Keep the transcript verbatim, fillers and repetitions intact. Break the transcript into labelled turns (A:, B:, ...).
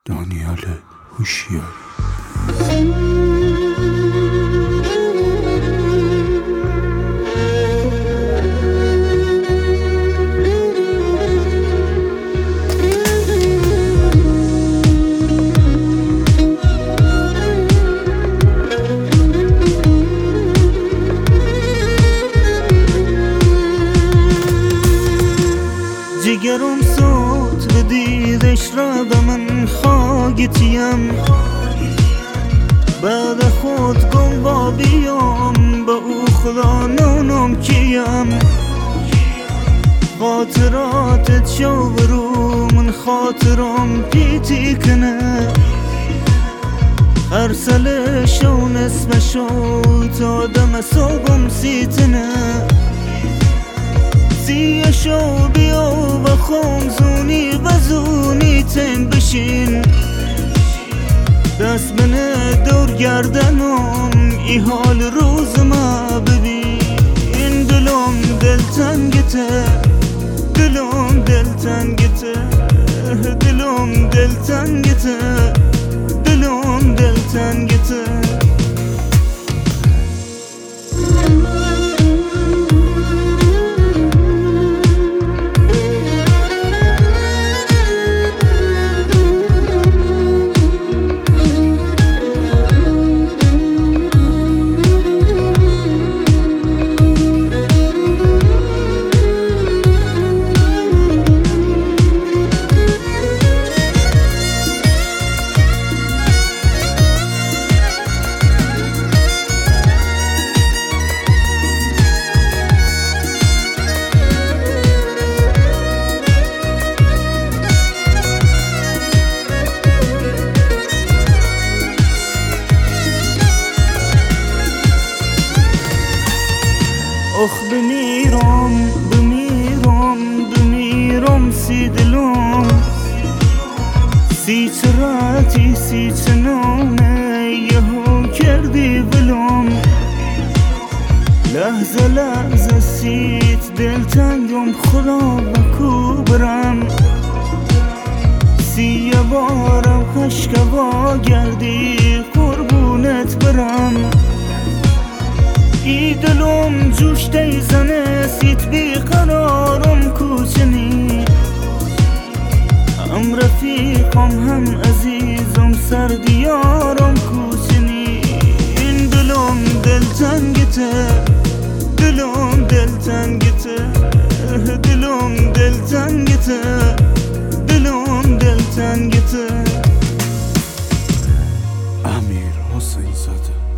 A: دانیال هوشیاری.
B: جگرم صوت بدیدش را به من خاگتیم، بعد خود گم با بیام به او خدا نونم کیم. خاطراتت شو برو من خاطرم پیتی کنه، هر سله شو نصف شو تا دم صبحم سیتنه. سیه شو بیا و خمزونی بزونی تن بشین، دست بنه دور گردنم ای حال روز ما ببین. دلم دلتنگته دلم دلتنگته دلم دلتنگته دلم دلتنگته. اخ بمیرم بمیرم بمیرم سی دلم، سی چراتی سی چنانه یهو کردی بلم. لحظه لحظه سیت دلتنگم خدا بکو برم، سی بارم خشکوا گردی قربونت برم. ای دلم جوش دیزنه سیت بی قرارم کوچنی، هم رفیقم هم عزیزم سر دیارم کوچنی. این دلم دلتنگته دلم دلتنگته دلم دلتنگته دلم دلتنگته.
A: امیر حسین زاده.